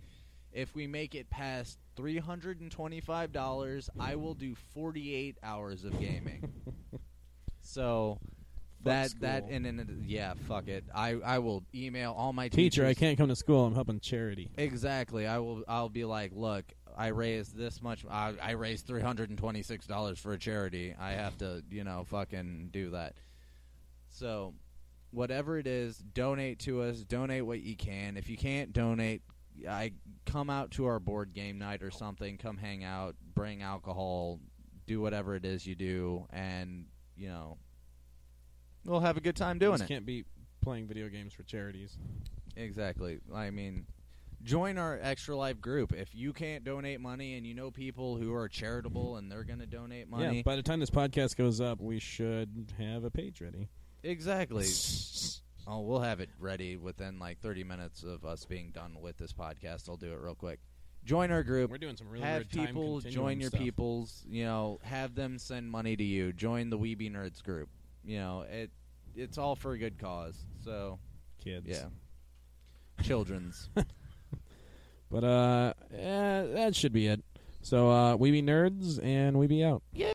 If we make it past three hundred twenty-five dollars, I will do forty-eight hours of gaming. So that school. that and then yeah, fuck it. I, I will email all my Teacher, I teachers. can't come to school. I'm helping charity. Exactly. I will. I'll be like, look, I raised this much. I, I raised three hundred and twenty-six dollars for a charity. I have to, you know, fucking do that. So, whatever it is, donate to us. Donate what you can. If you can't donate, I come out to our board game night or something. Come hang out. Bring alcohol. Do whatever it is you do, and you know, we'll have a good time doing Just it. Can't be playing video games for charities. Exactly. I mean, join our Extra Life group. If you can't donate money and you know people who are charitable and they're going to donate money. Yeah, by the time this podcast goes up, we should have a page ready. Exactly. Oh, we'll have it ready within like thirty minutes of us being done with this podcast. I'll do it real quick. Join our group. We're doing some really have weird time people continuum join your stuff. peoples. You know, have them send money to you. Join the Weeby Nerds group. You know, it it's all for a good cause. So, Kids. yeah. Children's. But, uh, eh, that should be it. So, uh, we be nerds, and we be out. Yeah.